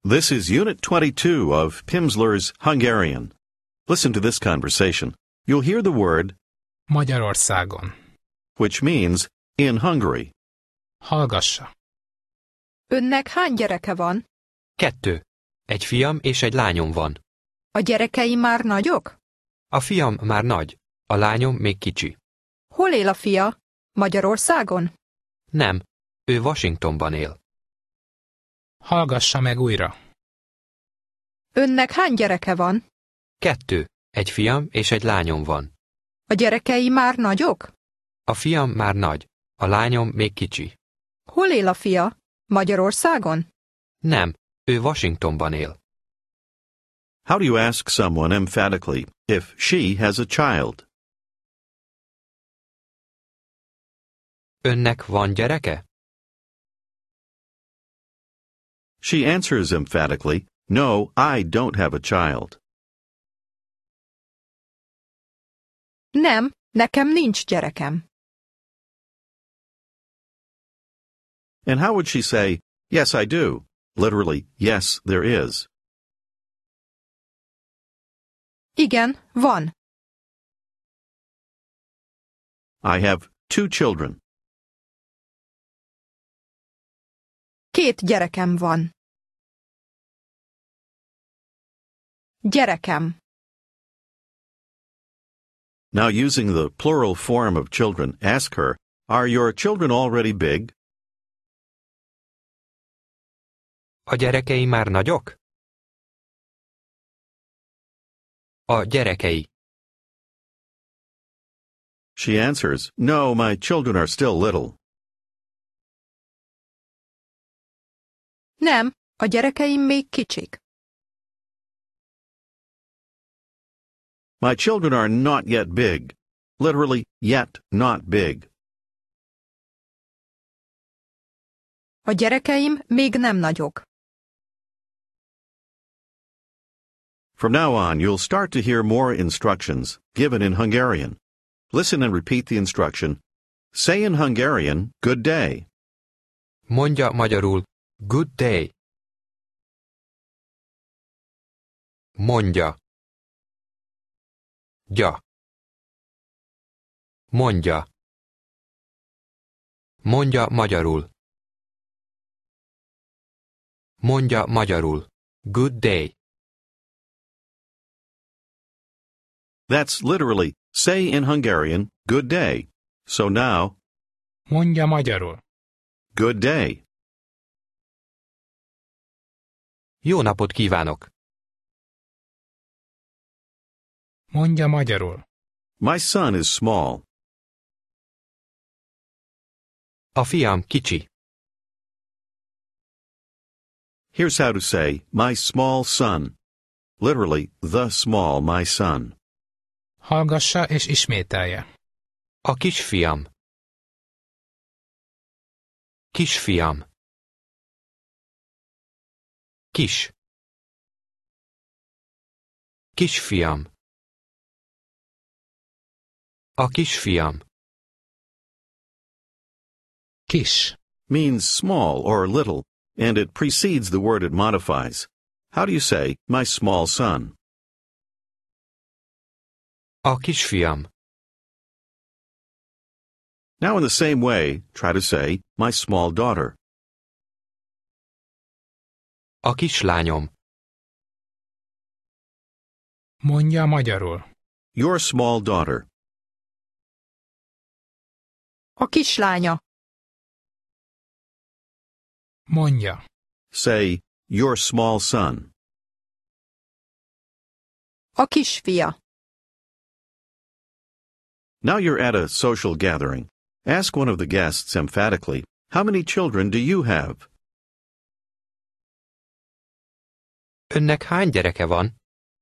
This is Unit 22 of Pimsleur's Hungarian. Listen to this conversation. You'll hear the word Magyarországon. which means in Hungary. Hallgassa. Önnek hány gyereke van? 2. Egy fiam és egy lányom van. A gyerekei már nagyok? A fiam már nagy, a lányom még kicsi. Hol él a fia? Magyarországon? Nem, ő Washingtonban él. Hallgassa meg újra. Önnek hány gyereke van? 2. Egy fiam és egy lányom van. A gyerekei már nagyok? A fiam már nagy, a lányom még kicsi. Hol él a fia? Magyarországon? Nem, ő Washingtonban él. How do you ask someone emphatically if she has a child? Önnek van gyereke? She answers emphatically, "No, I don't have a child." Nem, nekem nincs gyerekem. And how would she say, "Yes, I do"? Literally, yes, there is. Igen, van. I have 2 children. 2 gyerekem van. Gyerekem. Now, using the plural form of children, ask her, "Are your children already big?" A gyerekei már nagyok? A gyerekei. She answers, "No, my children are still little." Nem, a gyerekeim még kicsik. My children are not yet big. Literally, yet not big. A gyerekeim még nem nagyok. From now on, you'll start to hear more instructions given in Hungarian. Listen and repeat the instruction. Say in Hungarian, "Good day." Mondja magyarul, good day. Mondja. Gya. Mondja. Mondja magyarul. Mondja magyarul. Good day. That's literally, say in Hungarian, "Good day." So now, Mondja magyarul. good day. Jó napot kívánok! Mondja magyarul. My son is small. A fiam kicsi. Here's how to say, "My small son." Literally, the small my son. Hallgassa és ismételje. A kisfiam. Kisfiam. Kis. Kisfiam. A kisfiam. Kis. Means small or little, and it precedes the word it modifies. How do you say, "My small son"? A kisfiam. Now in the same way, try to say, "My small daughter." A kislányom. Mondja magyarul. Your small daughter. A kislánya. Mondja. Say, "Your small son." A kisfia. Now you're at a social gathering. Ask one of the guests emphatically, "How many children do you have?" Önnek hány gyereke van?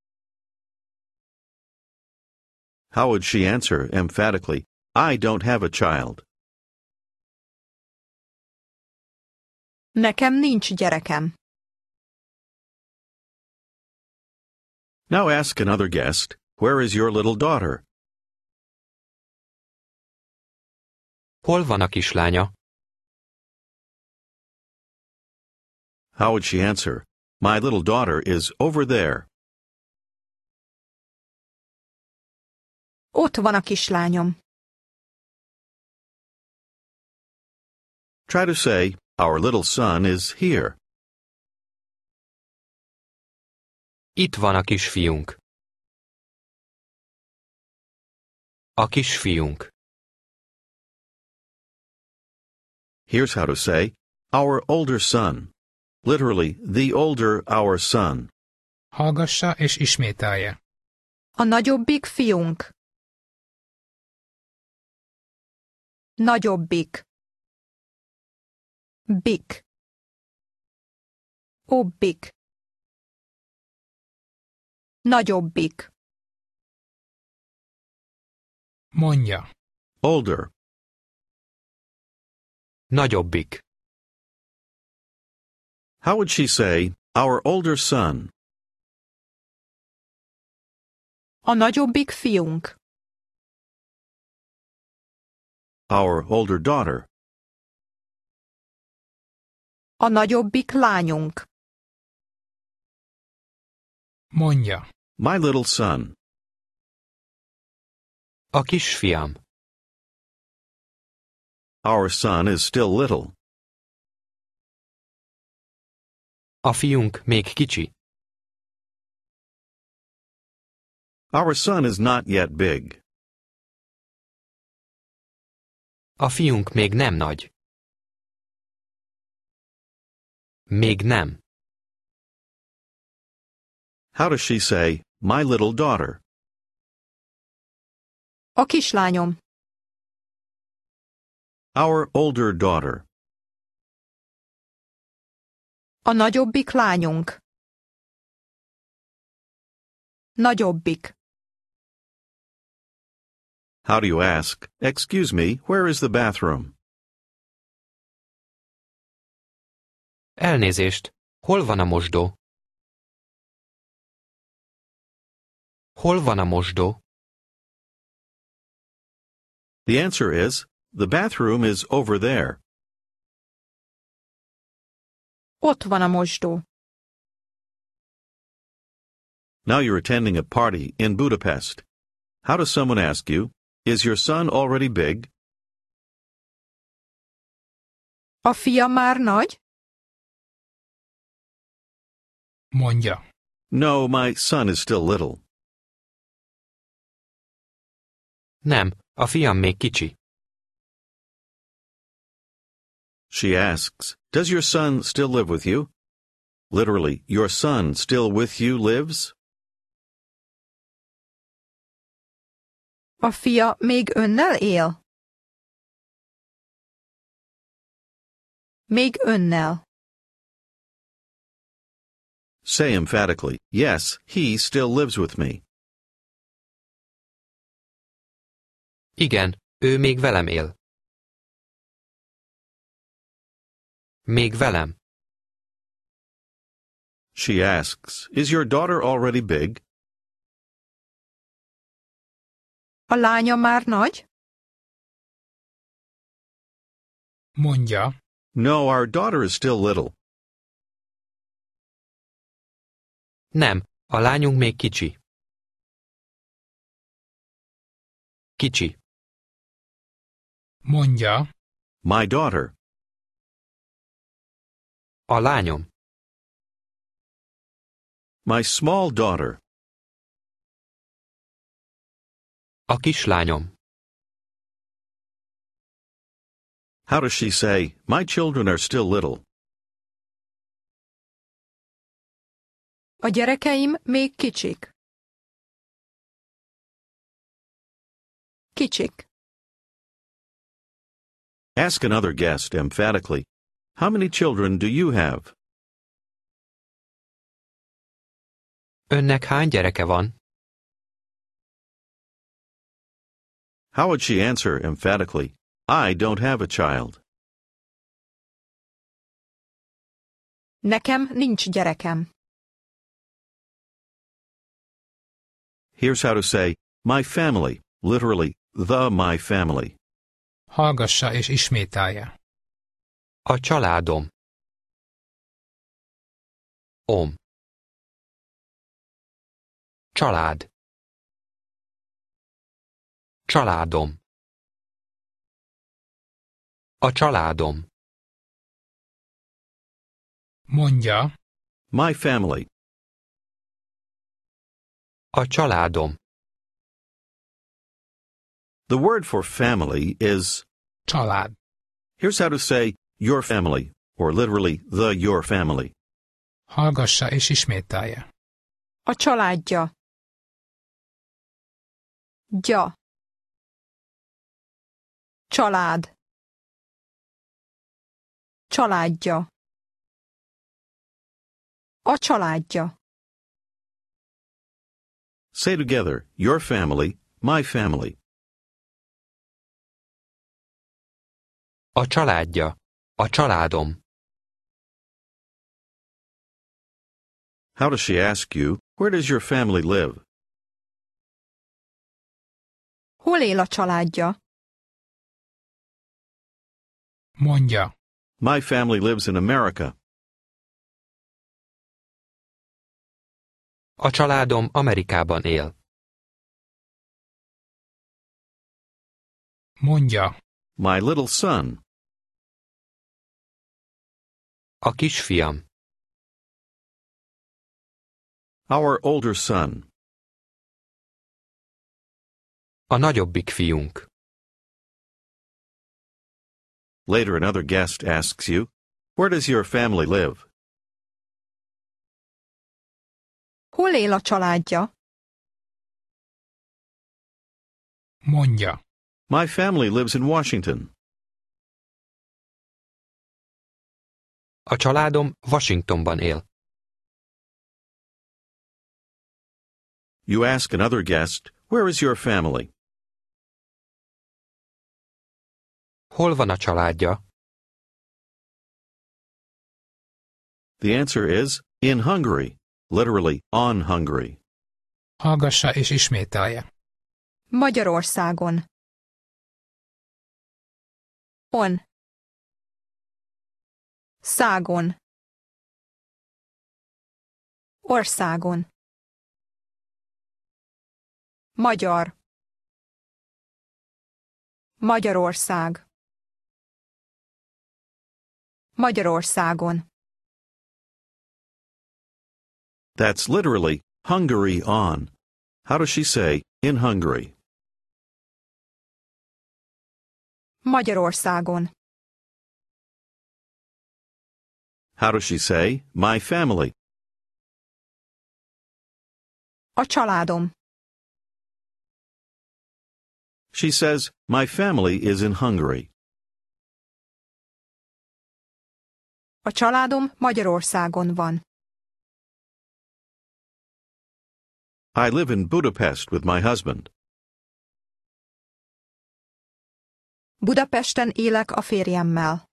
How would she answer emphatically, "I don't have a child"? Nekem nincs gyerekem. Now ask another guest, "Where is your little daughter?" Hol van a kislánya? How would she answer? My little daughter is over there. Ott van a kislányom. Try to say, our little son is here. Itt van a kisfiunk. A kisfiunk. Here's how to say, our older son. Literally, the older our son. Hallgassa és ismételje. A nagyobbik fiunk. Nagyobbik. Bik. Obbik. Nagyobbik. Mondja. Older. Nagyobbik. How would she say, our older son? A nagyobbik fiunk. Our older daughter. A nagyobbik lányunk. Mondja. My little son. A kisfiam. Our son is still little. A fiunk még kicsi. Our son is not yet big. A fiunk még nem nagy. Még nem. How does she say, my little daughter? A kislányom. Our older daughter. A nagyobbik lányunk. Nagyobbik. How do you ask, excuse me, where is the bathroom? Elnézést, hol van a mosdó? Hol van a mosdó? The answer is, the bathroom is over there. Ott van a mosdó. Now you're attending a party in Budapest. How does someone ask you, is your son already big? A fia már nagy? Mondja. No, my son is still little. Nem, a fiam még kicsi. She asks, does your son still live with you? Literally, your son still with you lives? A fia még önnel él? Még önnel. Say emphatically, yes, he still lives with me. Igen, ő még velem él. Még velem. She asks, is your daughter already big? A lánya már nagy? Mondja. No, our daughter is still little. Nem, a lányunk még kicsi. Kicsi. Mondja. My daughter. A lányom. My small daughter. A kislányom. How does she say, my children are still little? A gyerekeim még kicsik. Kicsik. Ask another guest emphatically, how many children do you have? Önnek hány gyereke van? How would she answer emphatically, I don't have a child? Nekem nincs gyerekem. Here's how to say, my family, literally, my family. Hallgassa és ismételje. A családom. Család. Családom. A családom. Mondja. My family. A családom. The word for family is, Család. here's how to say your family, or literally your family. Hallgassa és ismételje. A családja. Gya. Család. Családja. A családja. Say together, your family, my family. A családja. A családom. How does she ask you, where does your family live? Hol él a családja? Mondja. My family lives in America. A családom Amerikában él. Mondja. My little son. A kisfiam. Our older son. A nagyobbik fiunk. Later another guest asks you, where does your family live? Hol él a családja? Mondja. My family lives in Washington. A családom Washingtonban él. You ask another guest, where is your family? Hol van a családja? The answer is, in Hungary, literally on Hungary. Hallgassa és ismételje. Magyarországon. On. Szágon. Országon. Magyar. Magyarország. Magyarországon. That's literally Hungary on. How does she say, in Hungary? Magyarországon. How does she say, my family? A családom. She says, my family is in Hungary. A családom Magyarországon van. I live in Budapest with my husband. Budapesten élek a férjemmel.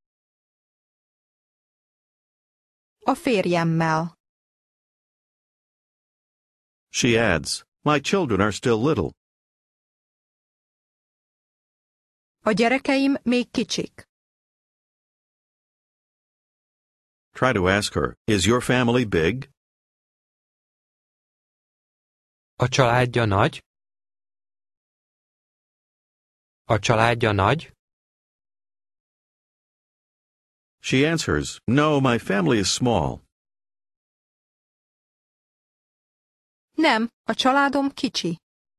A férjemmel. She adds, my children are still little. A gyerekeim még kicsik. Try to ask her, is your family big? A családja nagy? A családja nagy? She answers, no, my family is small. Nem, a családom kicsi.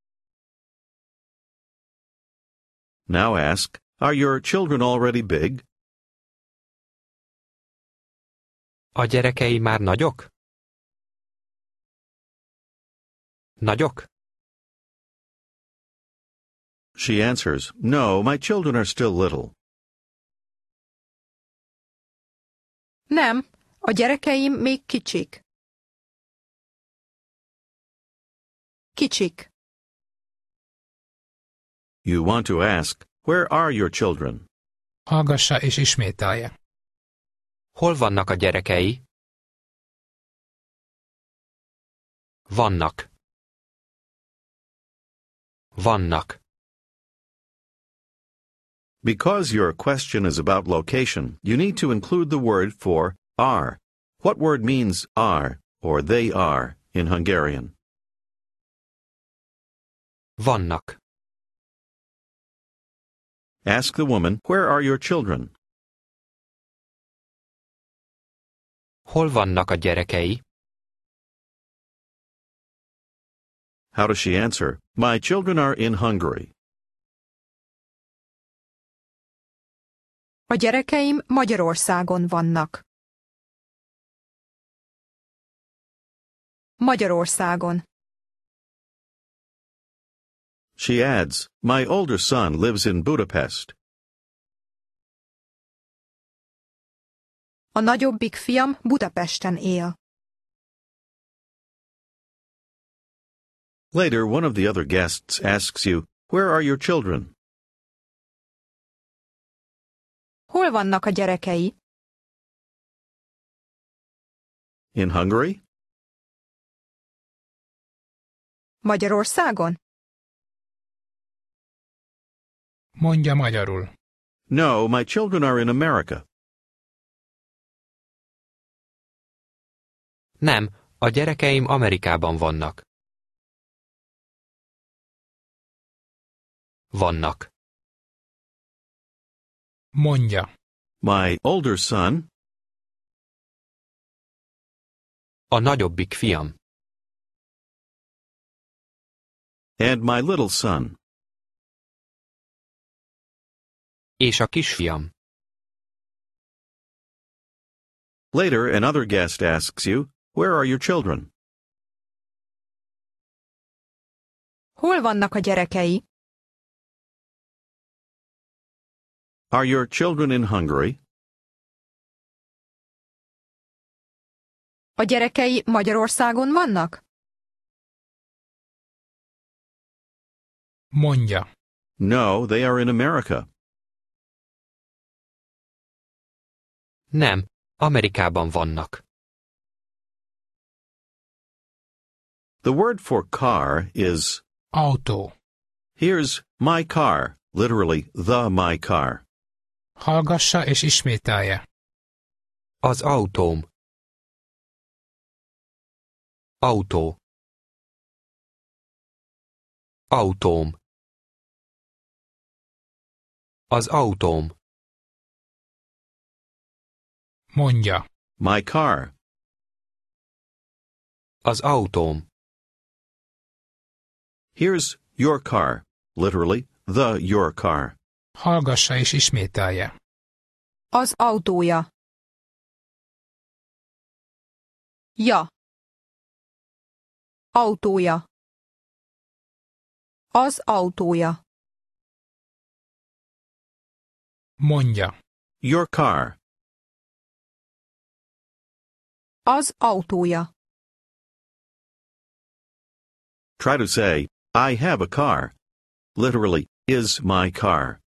Now ask, are your children already big? A gyerekei már nagyok? Nagyok? She answers, no, my children are still little. Nem, a gyerekeim még kicsik. Kicsik. You want to ask, where are your children? Hallgassa és ismételje. Hol vannak a gyerekei? Vannak. Vannak. Because your question is about location, you need to include the word for are. What word means are or they are in Hungarian? Vannak. Ask the woman, where are your children? Hol vannak a gyerekei? How does she answer? My children are in Hungary. A gyerekeim Magyarországon vannak. Magyarországon. She adds, my older son lives in Budapest. A nagyobbik fiam Budapesten él. Later, one of the other guests asks you, where are your children? Hol vannak a gyerekei? In Hungary? Magyarországon? Mondja magyarul. No, my children are in America. Nem, a gyerekeim Amerikában vannak. Vannak. Mondja. My older son A nagyobbik fiam. and my little son. És a kisfiam. Later, another guest asks you, where are your children? Hol vannak a gyerekei? Are your children in Hungary? A gyerekei Magyarországon vannak? Mondja. No, they are in America. Nem, Amerikában vannak. The word for car is, Autó. here's my car, literally the my car. Hallgassa és ismételje. Az autóm. Autó. Autóm. Az autóm. Mondja. My car. Az autóm. Here's your car, literally the your car. Hallgassa és ismételje. Az autója. Ja. Autója. Az autója. Mondja. Your car. Az autója. Try to say, I have a car. Literally, is my car.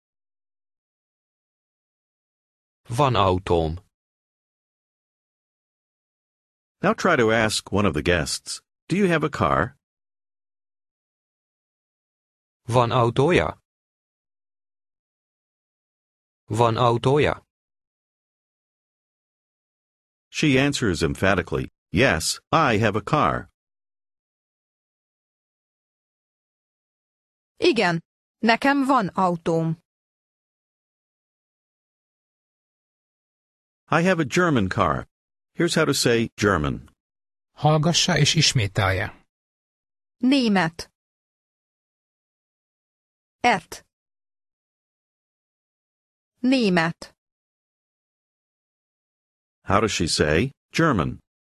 Van autóm. Now try to ask one of the guests, do you have a car? Van autója? Van autója? She answers emphatically, yes, I have a car. Igen, nekem van autóm. I have a German car. Here's how to say German. Hallgassa és ismételje. Német. Et. Német. How does she say German?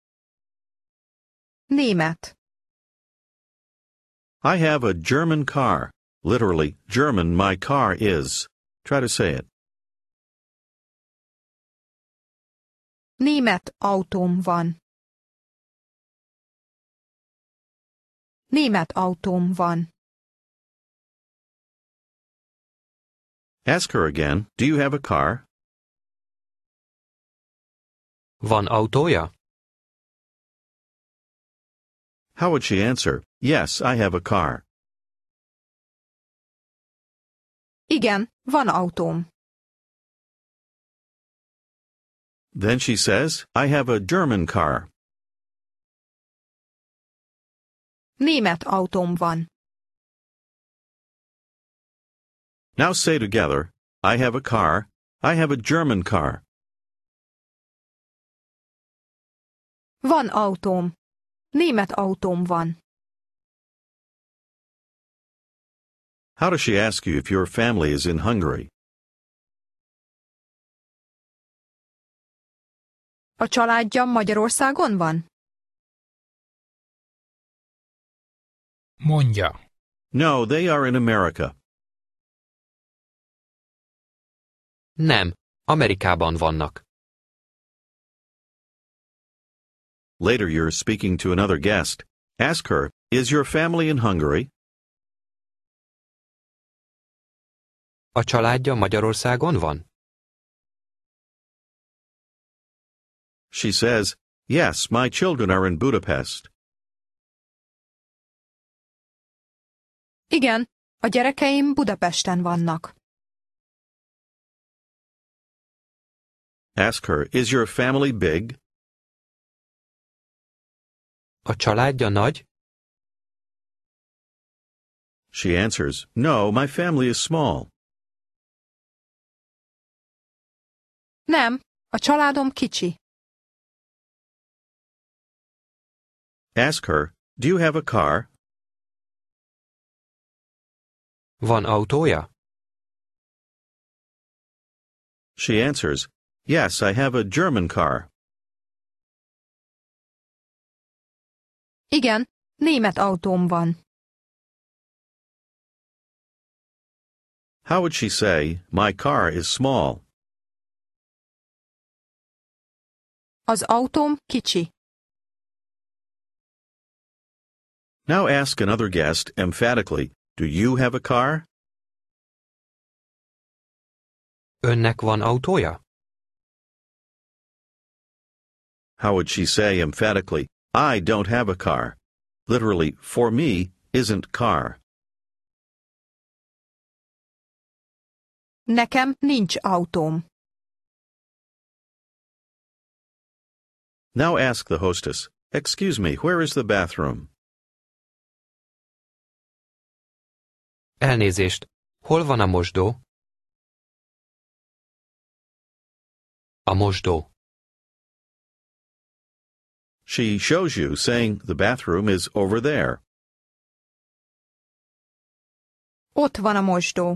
Német. I have a German car. Literally, German my car is. Try to say it. Német autóm van. Német autóm van. Ask her again, do you have a car? Van autója? How would she answer? Yes, I have a car. Igen, van autóm. Then she says, I have a German car. Német autóm van. Now say together, I have a car, I have a German car. Van autóm. Német autóm van. How does she ask you if your family is in Hungary? A családja Magyarországon van? Mondja. No, they are in America. Nem, Amerikában vannak. Later you're speaking to another guest. Ask her, is your family in Hungary? A családja Magyarországon van? She says, yes, my children are in Budapest. Igen, a gyerekeim Budapesten vannak. Ask her, is your family big? A családja nagy? She answers, no, my family is small. Nem, a családom kicsi. Ask her, do you have a car? Van autója? She answers, yes, I have a German car. Igen, német autóm van. How would she say, my car is small? Az autóm kicsi. Now ask another guest emphatically, do you have a car? Önnek van autója? How would she say emphatically, I don't have a car? Literally, for me, isn't car. Nekem nincs autóm. Now ask the hostess, excuse me, where is the bathroom? Elnézést, hol van a mosdó? A mosdó. She shows you, saying the bathroom is over there. Ott van a mosdó.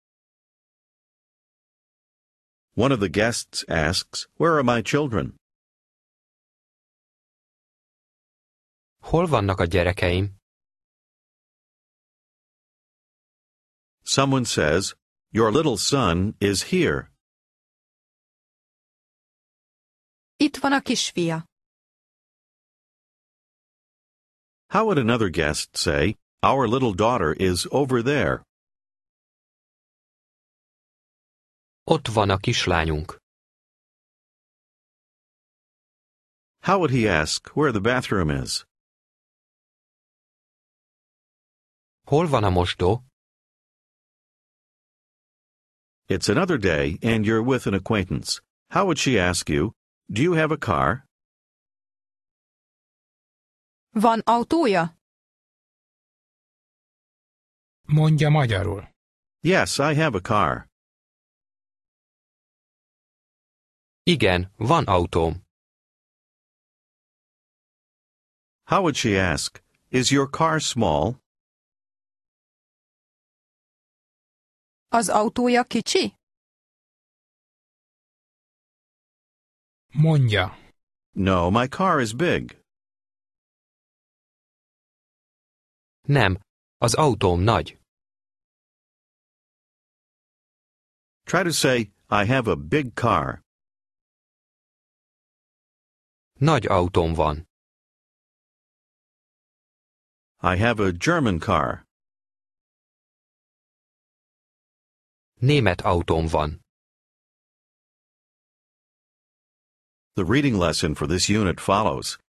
One of the guests asks, where are my children? Hol vannak a gyerekeim? Someone says, your little son is here. Itt van a kisfia. How would another guest say, our little daughter is over there? Ott van a kislányunk. How would he ask where the bathroom is? Hol van a mosdó? It's another day and you're with an acquaintance. How would she ask you, do you have a car? Van autója? Mondja magyarul. Yes, I have a car. Igen, van autóm. How would she ask, is your car small? Az autója kicsi? Mondja. No, my car is big. Nem, az autóm nagy. Try to say, I have a big car. Nagy autóm van. I have a German car. Német autóm van. The reading lesson for this unit follows.